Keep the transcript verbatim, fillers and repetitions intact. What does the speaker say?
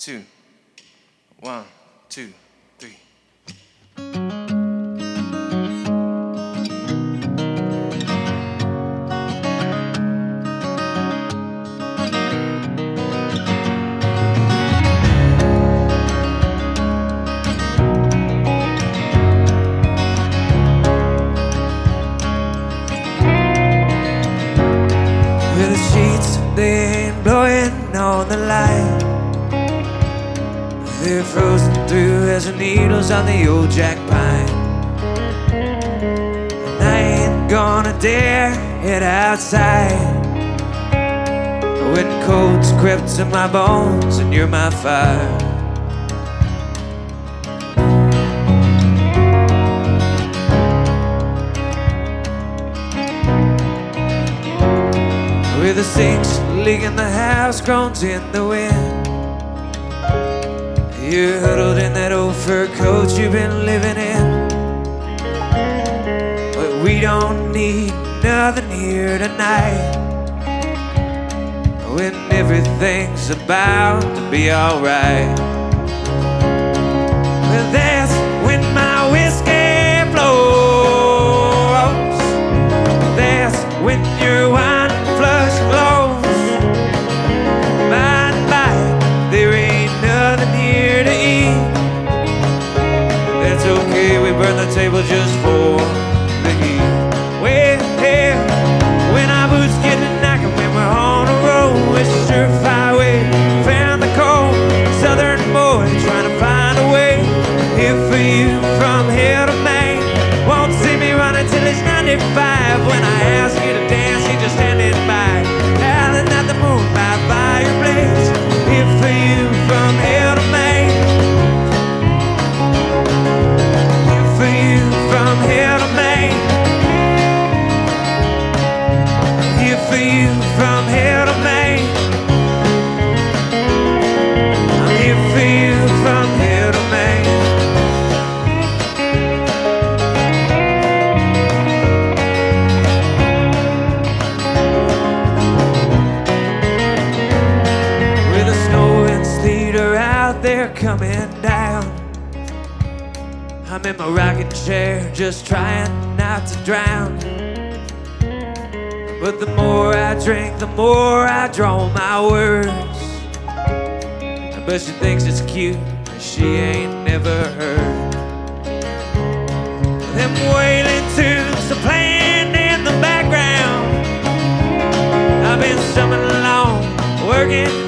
two. One, two, three. Well, the sheets, they ain't blowing on the light. They're frozen through as the needles on the old jack pine. And I ain't gonna dare head outside when cold's crept to my bones and you're my fire. With the sinks leaking, the house groans in the wind. You're huddled in that old fur coat you've been living in. But we don't need nothing here tonight, when everything's about to be alright. Well, that's when my whiskey flows. That's when your wine flush glows. By and by, there ain't nothing here to eat. That's okay, we burn the table just for the heat. Well, yeah, when our boots get to knocking, when we're on a roll, it's a surefire way. Found the cold southern boy trying to find a way. Here for you from here to Maine. Won't see me running till it's ninety-five. When I ask you to dance, you just standing by, howling at the moon by fireplace. Here for you from here to Maine. Here for you from here to Maine. Here for you from here to Maine. I'm here for you from here to Maine. With the snow and sleet are out there coming down, I'm in my rocking chair just trying not to drown. But the more I drink, the more I draw my words. But she thinks it's cute, and she ain't never heard them wailing tunes are playing in the background. I've been summing along, working